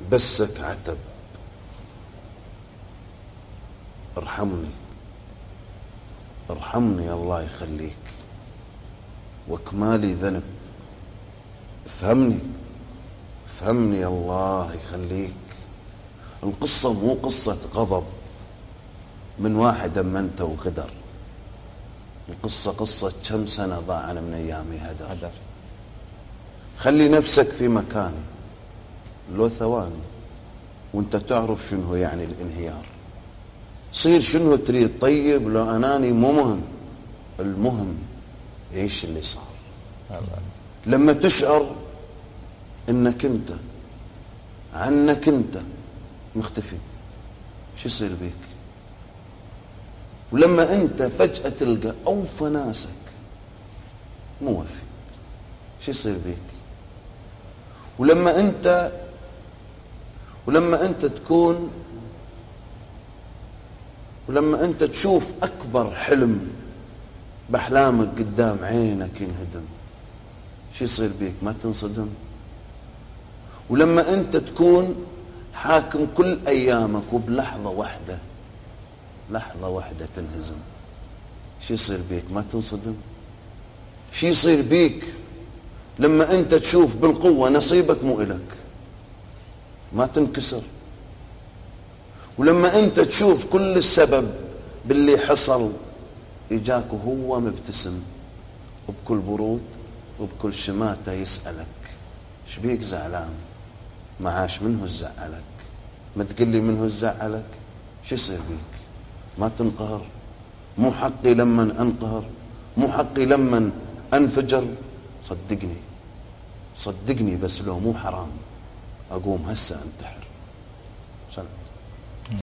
بسك عتب، ارحمني ارحمني الله يخليك، واكمالي ذنب، افهمني افهمني الله يخليك. القصة مو قصة غضب من واحد أمنته وغدر، القصة قصة كم سنة ضاعنا من أيامي هدر. خلي نفسك في مكاني لو ثواني، وانت تعرف شنو يعني الانهيار. صير شنو تريد، طيب لو أناني مو مهم، المهم ايش اللي صار. لما تشعر انك انت عنك انت مختفي، شو يصير بيك؟ ولما انت فجأة تلقى اوفى ناسك موفي، شو يصير بيك؟ ولما انت تكون، ولما انت تشوف اكبر حلم باحلامك قدام عينك ينهدم، شو يصير بيك؟ ما تنصدم؟ ولما انت تكون حاكم كل ايامك وبلحظة واحدة، لحظة واحدة تنهزم، شو يصير بيك؟ ما تنصدم؟ شو يصير بيك لما انت تشوف بالقوة نصيبك مو إلك، ما تنكسر؟ ولما انت تشوف كل السبب باللي حصل اجاك وهو مبتسم وبكل برود وبكل شماتة يسألك شبيك زعلان؟ معاش منه الزعلك؟ ما تقلي منه الزعلك؟ شو يصير بيك؟ ما تنقهر؟ مو حقي لما انقهر؟ مو حقي لما انفجر؟ صدقني صدقني، بس لو مو حرام اقوم هسه انتحر. سلام.